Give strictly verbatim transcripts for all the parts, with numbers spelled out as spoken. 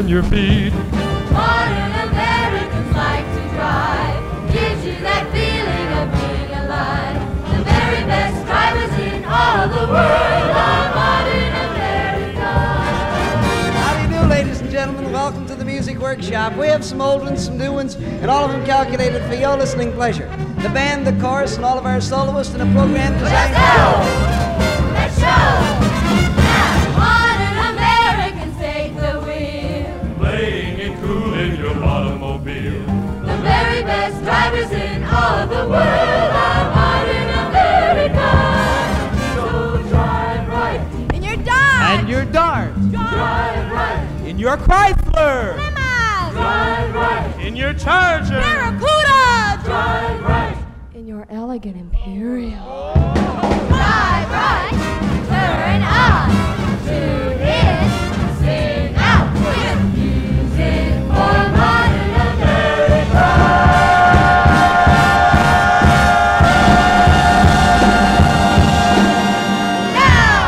in your feet. Modern Americans like to drive, gives you that feeling of being alive. The very best drivers in all the world are modern Americans. How do you do, ladies and gentlemen? Welcome to the Music Workshop. We have some old ones, some new ones, and all of them calculated for your listening pleasure. The band, the chorus, and all of our soloists in a program designed Let's go! Let's show! Now, modern Americans take the wheel. Playing it cool in your automobile. The very best drivers in all of the world are modern Americans. So drive right In your Dodge. And your Dart. drive right, In your Chrysler. Plymouth. drive right, In your Charger. Barracuda. drive right, In your elegant Imperial. drive right, turn on, tune in, sing out with music for modern America. Now!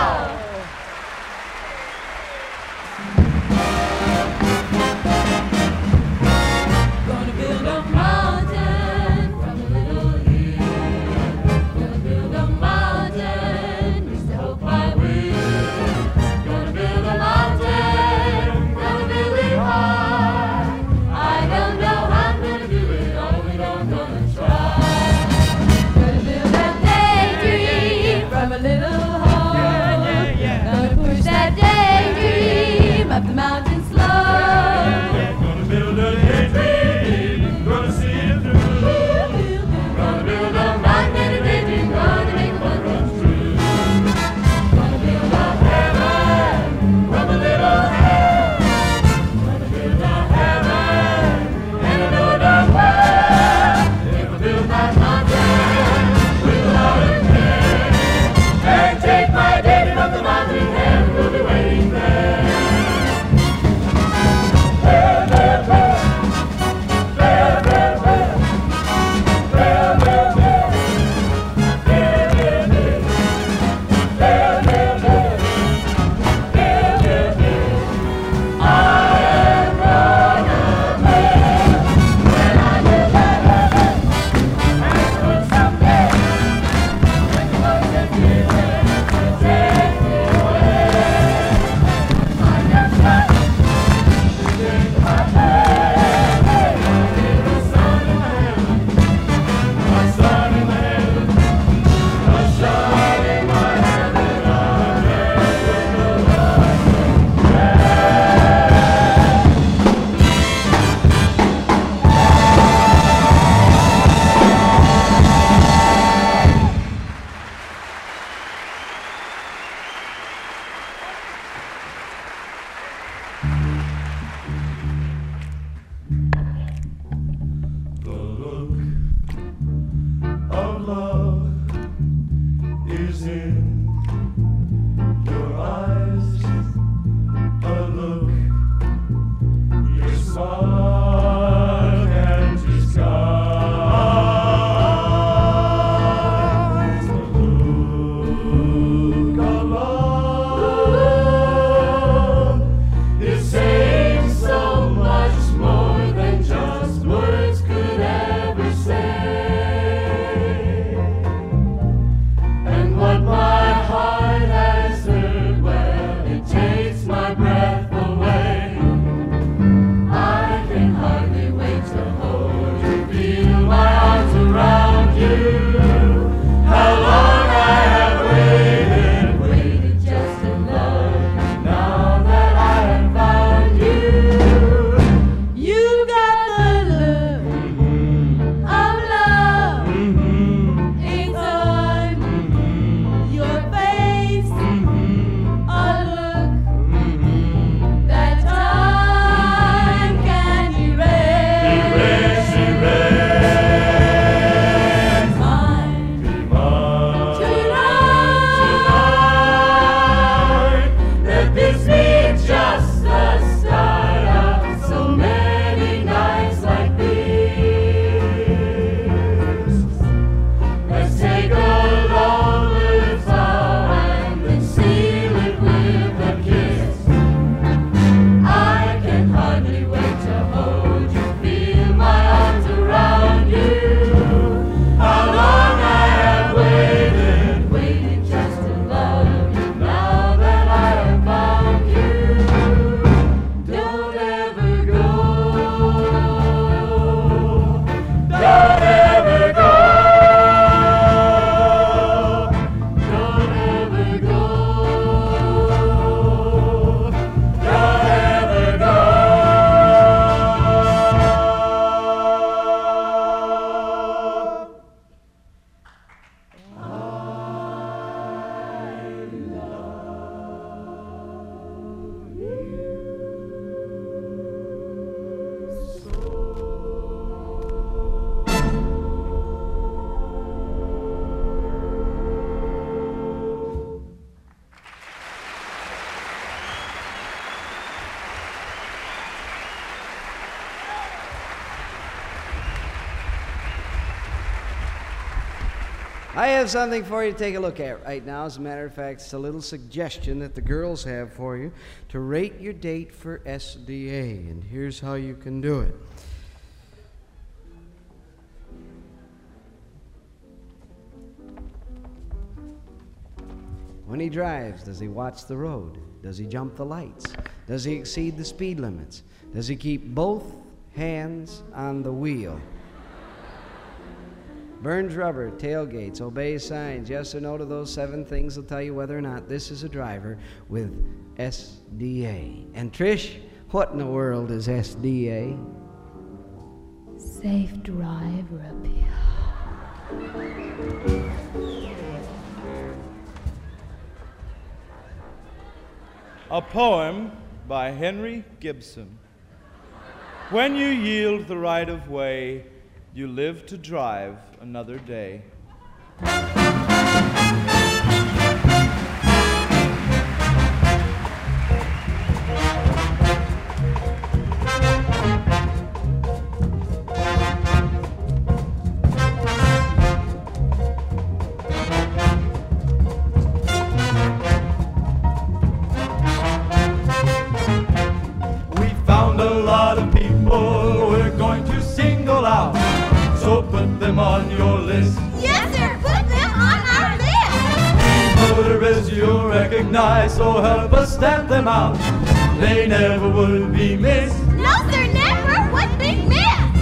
Gonna build a mountain from a little hill. Gonna build a mountain, just to hope I will. Gonna build a mountain, gonna build it high. I don't know how I'm gonna do it, only know I'm gonna try. Gonna build that daydream from a little hole. Gonna push that daydream up the mountain slope. Gonna build a daydream, gonna see it through. Gonna build a mountain and a daydream, gonna make the one run true. Gonna build a heaven from a little hell. Gonna build a heaven and another world. If I build that mountain with a lot of care, and take my daydream up the mountain and we'll be waiting there. There, there, there. There, there, there. There, there, there. There, there, there. There, there, there. There, there, there. I am gonna make when I get that heaven. And when someday, when the Lord says give it, take it away. I just got to take my head. The sun in my head. A sun in my head, a sun in my head, and I'm there with the light of The look of love is in your eyes. A look your smile can't disguise. The look of love is saying so much more than just words could ever say. And what my heart has heard, well, it takes my breath away. I can hardly wait to hold you, feel my arms around you. How long I have waited, waited just to love you. Now that I have found you, You got the look of love. It's on your face. A look I have something for you to take a look at right now. As a matter of fact, it's a little suggestion that the girls have for you to rate your date for S D A. And here's how you can do it. When he drives, does he watch the road? Does he jump the lights? Does he exceed the speed limits? Does he keep both hands on the wheel? Burns rubber, tailgates, obeys signs, yes or no to those seven things will tell you whether or not this is a driver with S D A. And Trish, what in the world is S D A? Safe driver appeal. A poem by Henry Gibson. When you yield the right of way, you live to drive another day. We found a lot of people we're going to single out. So put them on your list. Yes, sir. Put them on our list. Motorists you'll recognize, so help us stamp them out. They never would be missed. No, sir. Never would be missed.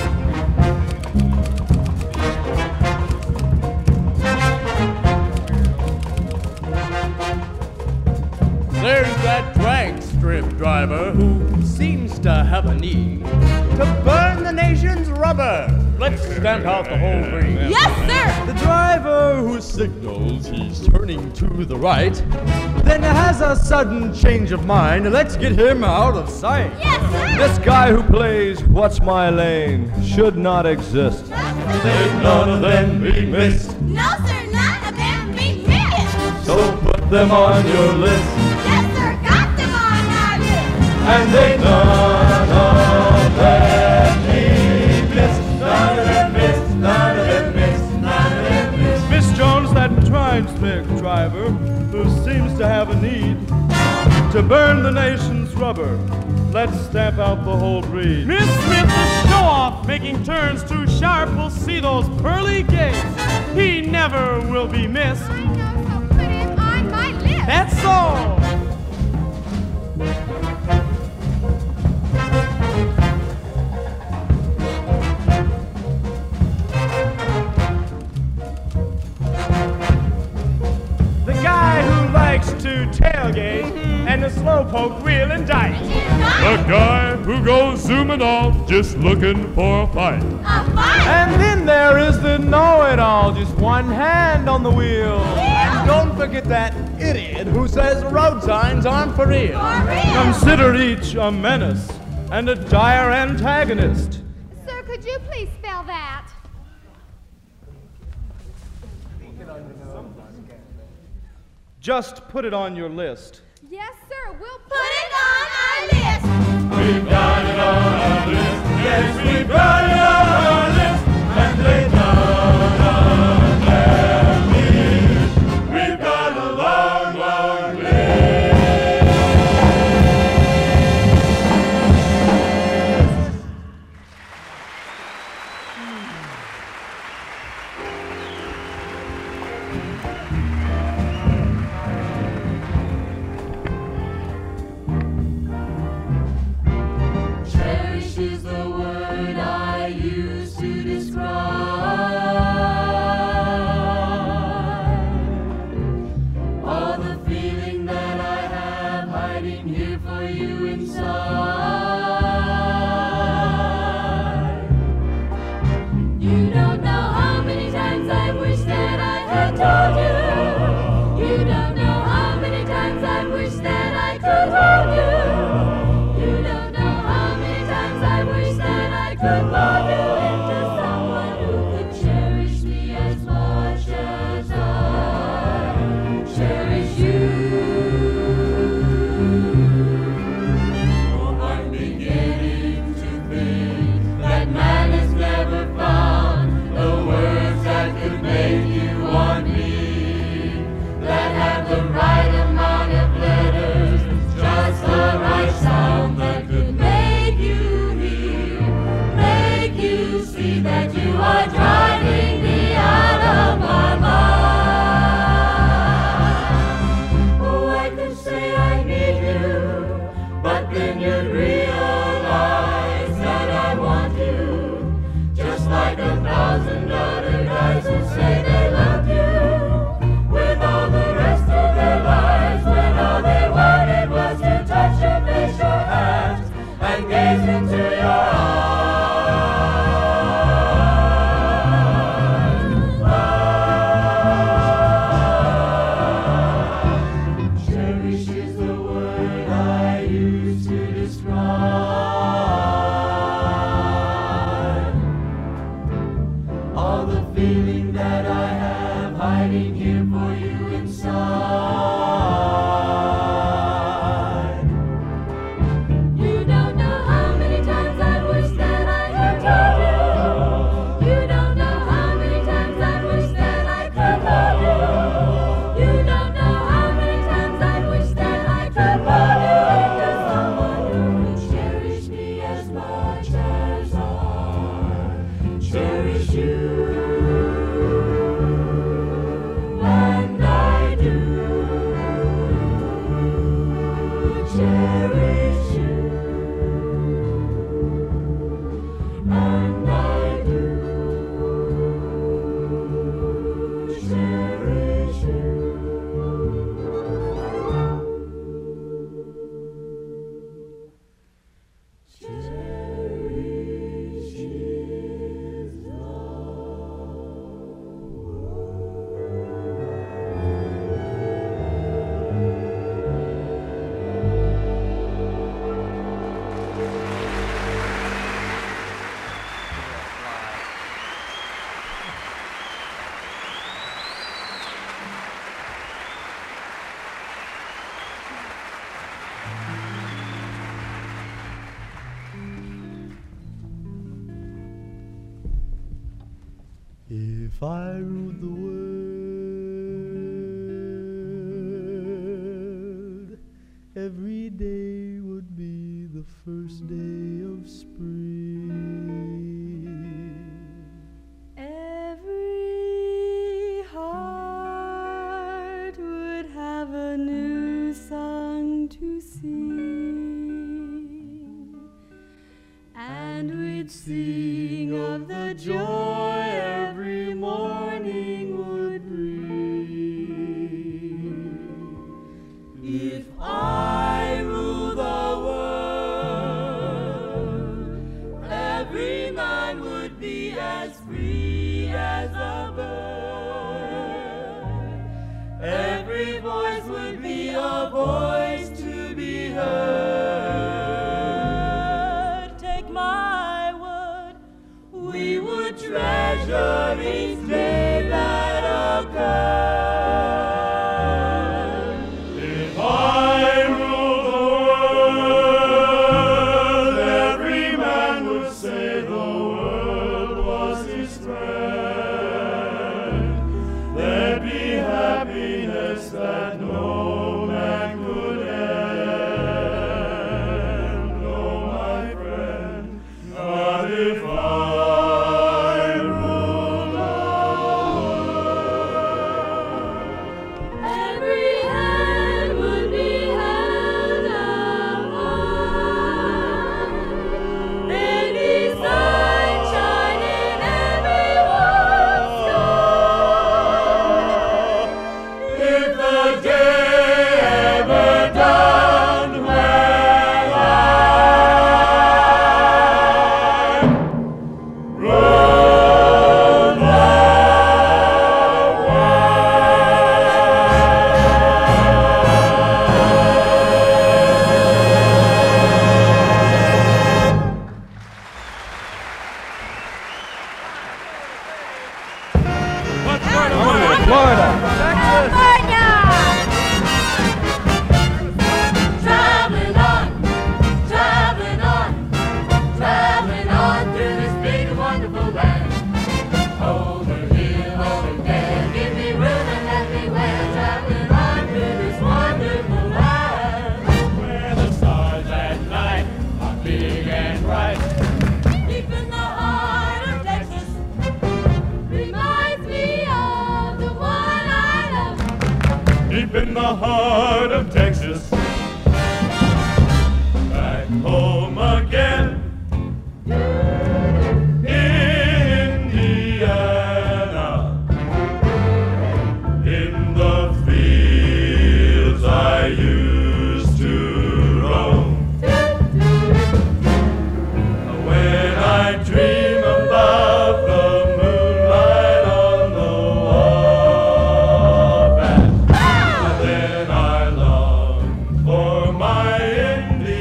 There's that drag strip driver who seems to have a need to burn the nation's rubber. Let's stamp out the whole breed. Yes, sir. The driver who signals he's turning to the right, then has a sudden change of mind. Let's get him out of sight. Yes, sir. This guy who plays What's My Lane should not exist. Let none of them be missed. No, sir. None of them be missed. So put them on your list. Yes, sir. Got them on our list. And they none of them be missed. None of them missed. None of them missed. None of them missed. Miss Jones, that tribe-stick driver who seems to have a need to burn the nation's rubber. Let's stamp out the whole breed. Miss Smith, the show-off, making turns too sharp, will see those pearly gates. He never will be missed. I know, so put him on my list. That's so. The guy who likes to tailgate and the slowpoke wheel and dike. The guy who goes zooming off just looking for a fight. A fight. And then there is the know-it-all, just one hand on the wheel. And don't forget that idiot who says road signs aren't for real. For real. Consider each a menace and a dire antagonist. Sir, could you please spell that? Just put it on your list. Yes, sir. We'll put it on our list. We've got it on our list. Yes, we've got it on our list. And they none of them need. We've got a long, long list. Cherish is the word I use to describe all the feeling that I have hiding here for you inside. You don't know how many times I wish that I had told you. You don't know how many times I wish that I could hold you. You don't know how many times I wish that I could mold you into someone who could cherish me as much as I cherish you. Oh, used to describe. All the feeling that I have hiding here for you inside. You don't know how many times I wish that I had told you. You don't know how many times I wish that I could hold you. You don't know how many times I wish that I could hold you into someone who could cherish me as much as I cherish you. And I do cherish you. And I do cherish you. Cherish is the If I ruled the world, every day would be the first day of spring. Every heart would have a new song to sing, and we'd sing of the joy every morning would bring. If I rule the world, every man would be as free as a bird. Every voice would be a voice to be heard. Take my word, we would treasure each day that occurred. If I rule the world, every man would say the world was his friend. There'd be happiness that no man could end. No, my friend, not if I rule the world. Every hand would be held up high. There'd be sunshine in everyone's sky. If the day ever dawned when I ruled the Traveling on, traveling on, traveling on through this big and wonderful land. Over here, over there, give me room and let me wear. Traveling on through this wonderful land. Where the stars at night are big and bright. Deep in the heart of Texas, reminds me of the one I love. Deep in the heart of Texas, back home again. Indiana, in the fields I used to roam. When I dream about the moonlight on the Wabash, then I long for my Indiana.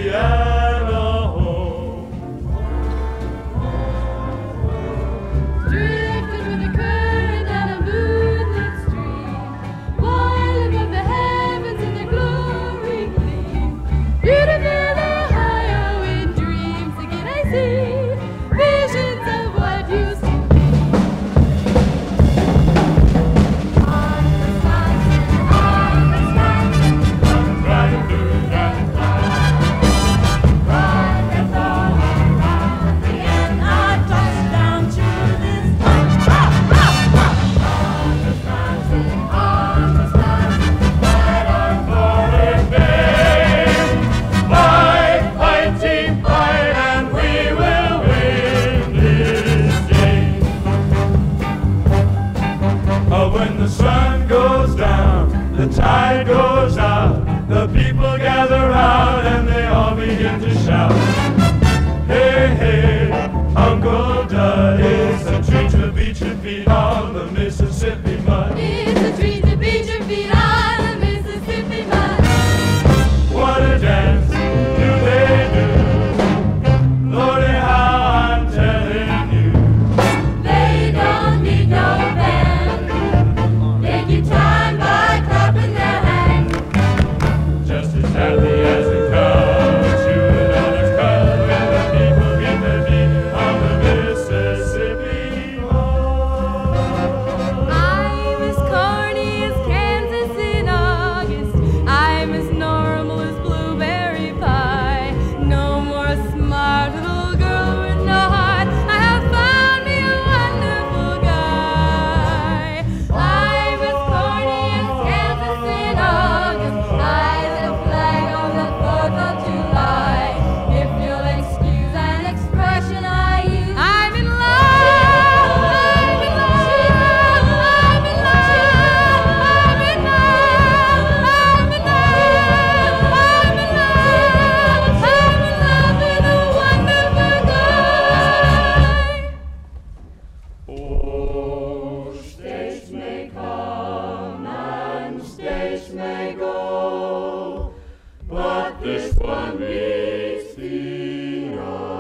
and meets the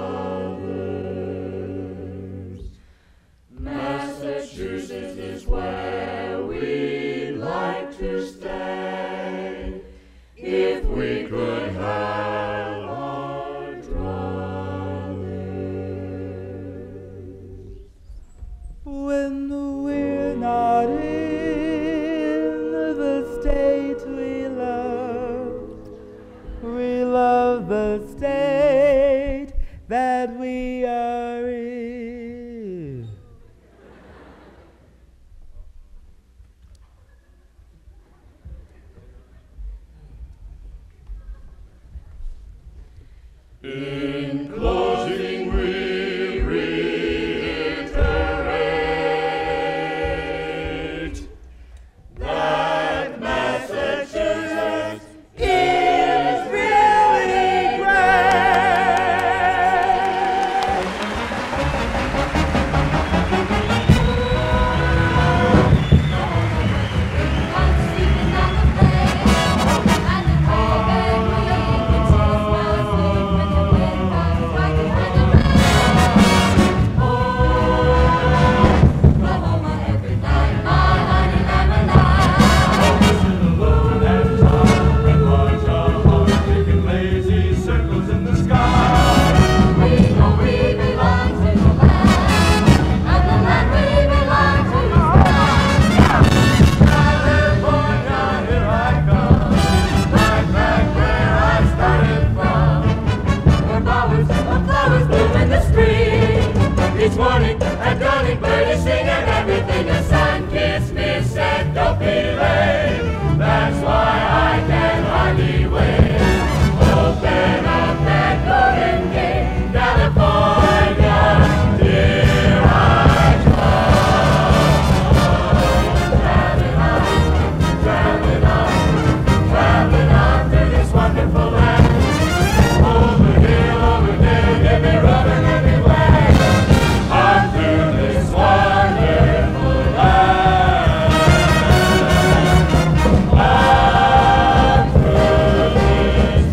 others. Massachusetts is where we'd like to stay if we could have our druthers. When we're not in the state we love, we love the state that we are in. In closing, we reiterate that Massachusetts is really lazy circles in the sky. We know we belong to the land, and the land we belong to is California, here I come, right back where I started from. Where flowers, where flowers bloom in the spring. Each morning at dawning, birdies sing and everything a sun kissed me said, don't be late. That's why I can hardly wait. Open up that golden gate, California, here I come. Traveling on, traveling on, traveling on through this wonderful land. Over hill, over dale, give me rubber, give me wag. On through this wonderful land. On through this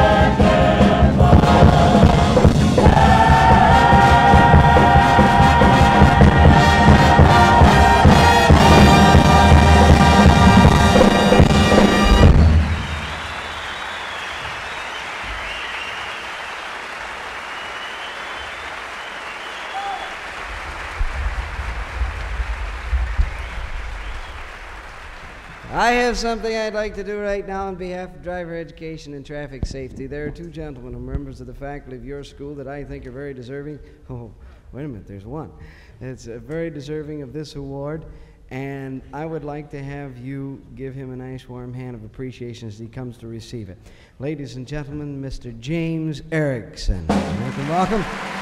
I have something I'd like to do right now on behalf of driver education and traffic safety. There are two gentlemen who are members of the faculty of your school that I think are very deserving. Oh, wait a minute, there's one. It's uh, very deserving of this award, and I would like to have you give him a nice warm hand of appreciation as he comes to receive it. Ladies and gentlemen, Mister James Erickson. Make him welcome.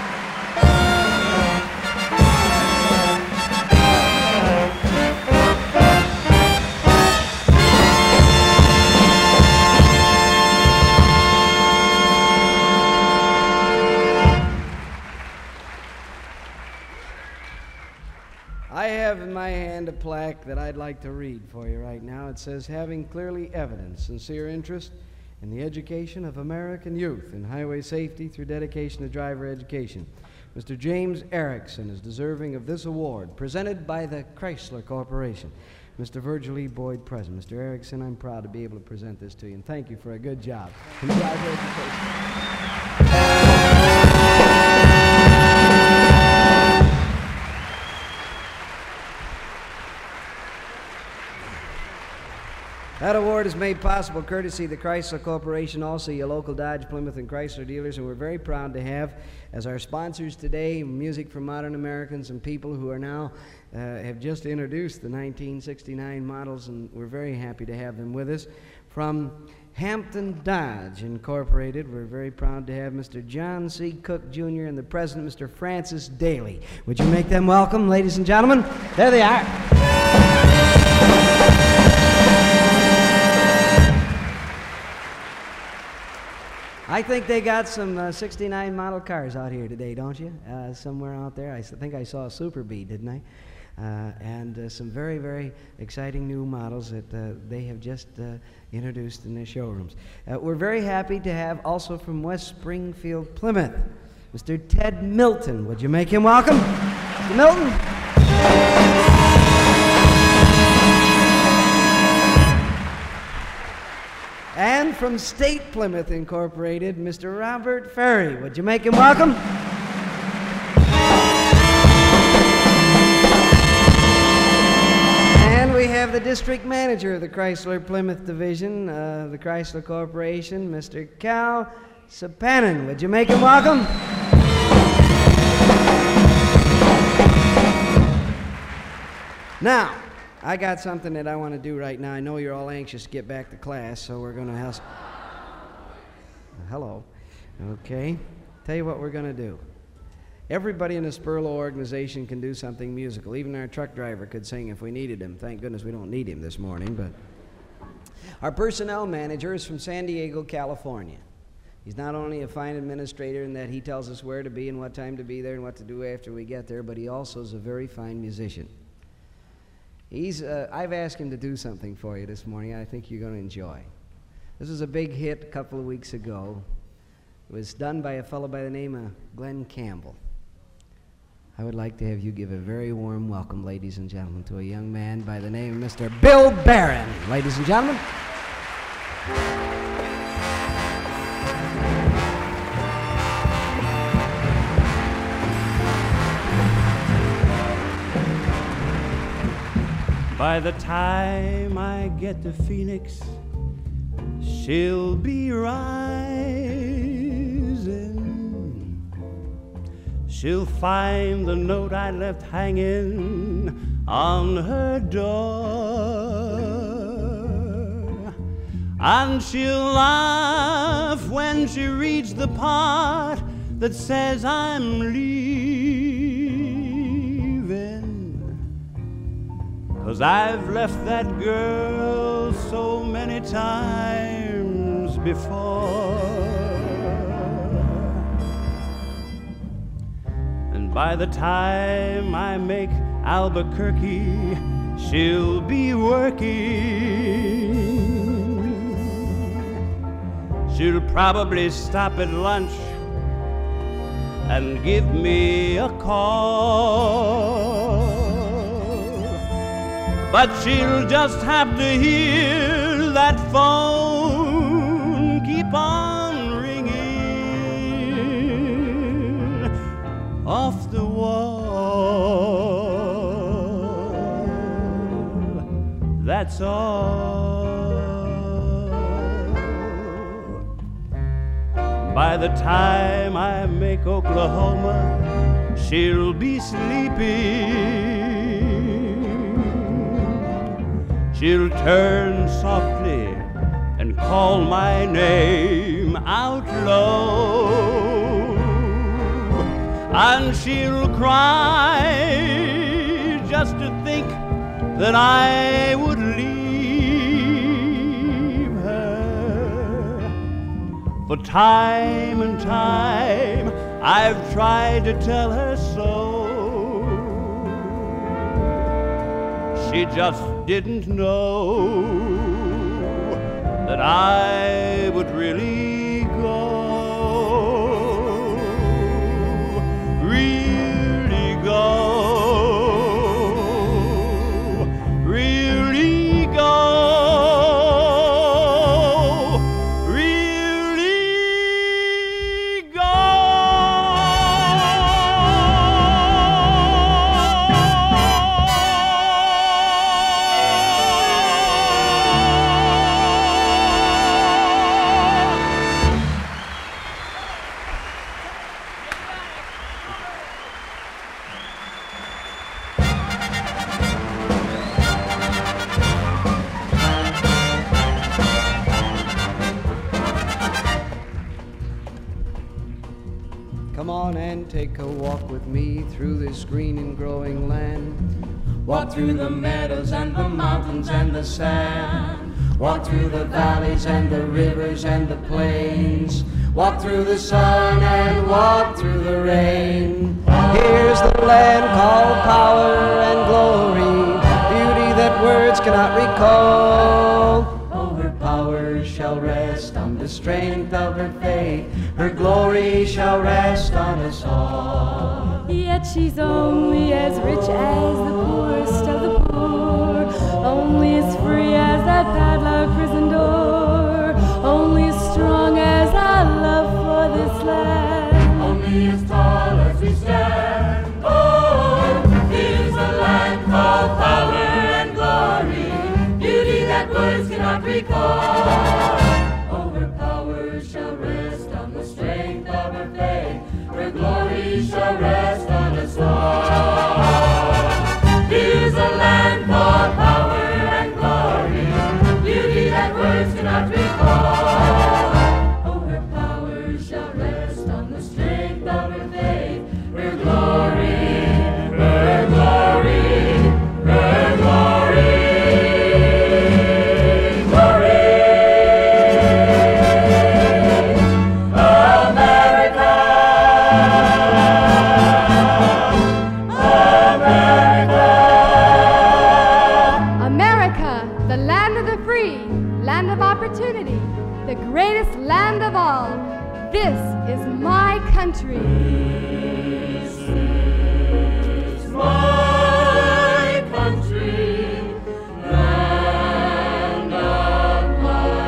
I have in my hand a plaque that I'd like to read for you right now. It says, having clearly evidenced sincere interest in the education of American youth in highway safety through dedication to driver education, Mister James Erickson is deserving of this award presented by the Chrysler Corporation. Mister Virgil E. Boyd, President. Mister Erickson, I'm proud to be able to present this to you, and thank you for a good job in driver education. That award is made possible courtesy of the Chrysler Corporation, also your local Dodge, Plymouth, and Chrysler dealers, and we're very proud to have as our sponsors today Music for Modern Americans and people who are now uh, have just introduced the nineteen sixty-nine models, and we're very happy to have them with us. From Hampton Dodge Incorporated, we're very proud to have Mister John C. Cook, Junior and the President, Mister Francis Daly. Would you make them welcome, ladies and gentlemen? There they are. I think they got some uh, sixty-nine model cars out here today, don't you? Uh, somewhere out there. I s- think I saw a Super Bee, didn't I? uh, and uh, some very, very exciting new models that uh, they have just uh, introduced in their showrooms. Uh, we're very happy to have also from West Springfield, Plymouth, Mister Ted Milton. Would you make him welcome? Mister Milton. And from State Plymouth Incorporated, Mister Robert Ferry. Would you make him welcome? And we have the district manager of the Chrysler Plymouth Division, uh, the Chrysler Corporation, Mister Cal Sapanen. Would you make him welcome? Now, I got something that I want to do right now. I know you're all anxious to get back to class, so we're going to have... Hello. Okay. Tell you what we're going to do. Everybody in the Spurlow organization can do something musical. Even our truck driver could sing if we needed him. Thank goodness we don't need him this morning, but... Our personnel manager is from San Diego, California. He's not only a fine administrator in that he tells us where to be and what time to be there and what to do after we get there, but he also is a very fine musician. He's, uh, I've asked him to do something for you this morning I think you're going to enjoy. This was a big hit a couple of weeks ago. It was done by a fellow by the name of Glenn Campbell. I would like to have you give a very warm welcome, ladies and gentlemen, to a young man by the name of Mister Bill Barron. Ladies and gentlemen. By the time I get to Phoenix, she'll be rising. She'll find the note I left hanging on her door, and she'll laugh when she reads the part that says I'm leaving. 'Cause I've left that girl so many times before. And by the time I make Albuquerque, she'll be working. She'll probably stop at lunch and give me a call. But she'll just have to hear that phone keep on ringing off the wall. That's all. By the time I make Oklahoma, she'll be sleeping. She'll turn softly and call my name out low, and she'll cry just to think that I would leave her. For time and time I've tried to tell her so. She just didn't know that I would really go, really go, really go, really go. Come on and take a walk with me through this green and growing land. Walk through the meadows and the mountains and the sand. Walk through the valleys and the rivers and the plains. Walk through the sun and walk through the rain. Here's the land called power and glory. cannot recall. Oh, her power shall rest on the strength of her faith. Her glory shall rest on us all. Yet she's only as rich as the poorest of the poor, only as free as that padlock prison door, only as strong as our love for this land, only as tall as we stand. Oh, here's a land called power and glory, beauty that words cannot recall. Oh, her power shall rest on the strength of her faith, her glory shall rest on us all. Here's a land called power and glory, beauty that words cannot recall. Oh, her power shall rest on the strength of her faith, her glory, her glory, her glory, glory. America, America, the land of the free, land of opportunity, the greatest land of all. This is my country. This is my country, land of my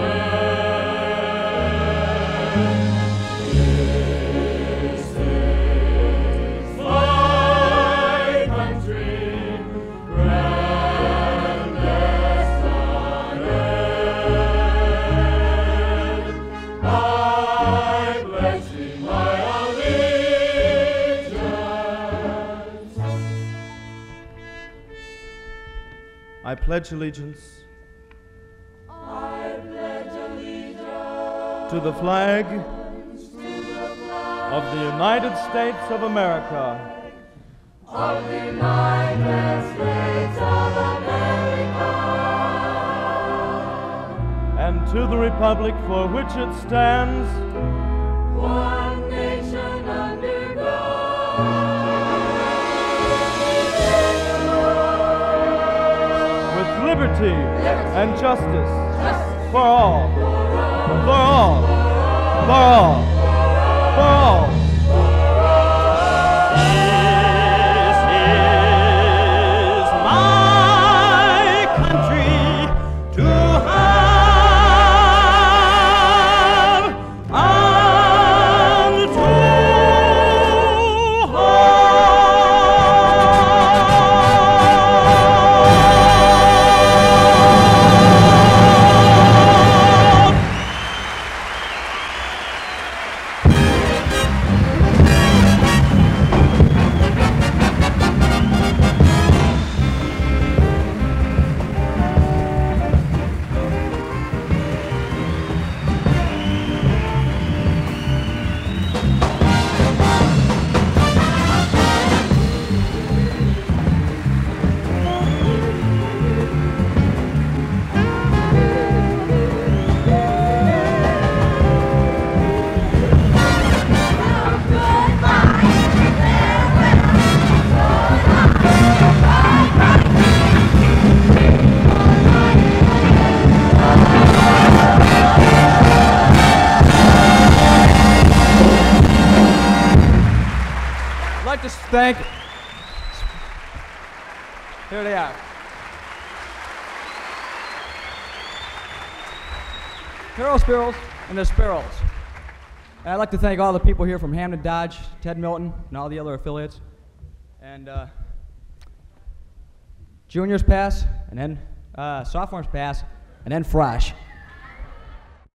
birth. This is my country, grandest on earth. I pledge thee my allegiance. I pledge allegiance I pledge allegiance to the flag of the United States of America of the United States of America and to the republic for which it stands, one nation under God, with liberty and justice for all, for all, for all, for all. This is my country to have and to I'd like to thank. Here they are. Carol Sparrows and the Sparrows. And I'd like to thank all the people here from Hamden Dodge, Ted Milton, and all the other affiliates. And uh, juniors pass, and then uh, sophomores pass, and then Frosh.